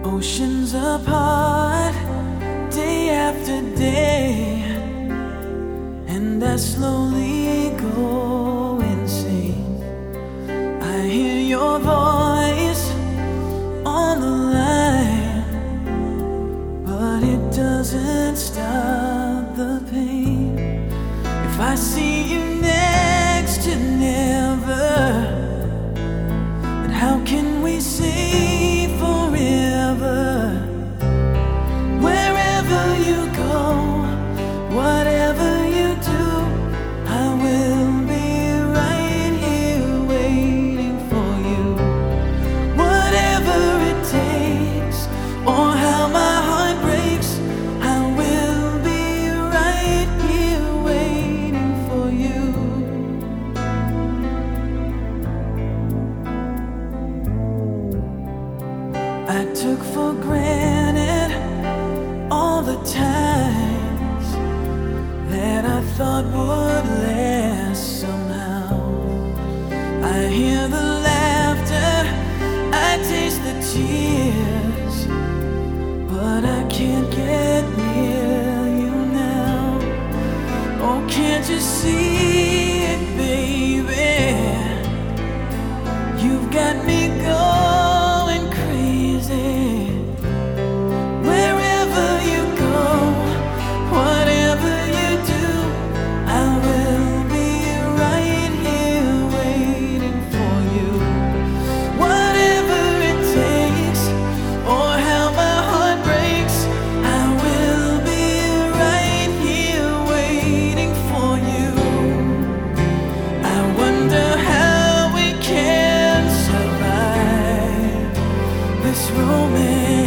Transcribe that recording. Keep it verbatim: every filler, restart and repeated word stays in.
Oceans apart, day after day, and I slowly go insane. I hear your voice on the line, but it doesn't stop the pain. If I see you next to never, then how can we say forever? Wherever you go, whatever you do, I will be right here waiting for you. Whatever it takes, or how my heart breaks, I will be right here waiting for you. I took for granted all the times that I thought would last somehow. I hear the laughter, I taste the tears, but I can't get near you now. Oh, can't you see it, baby? You've got me going crazy. Wherever you go, whatever you do, I will be right here waiting for you. Whatever it takes, or how my heart breaks, I will be right here waiting for you. I wonder how we can survive this romance.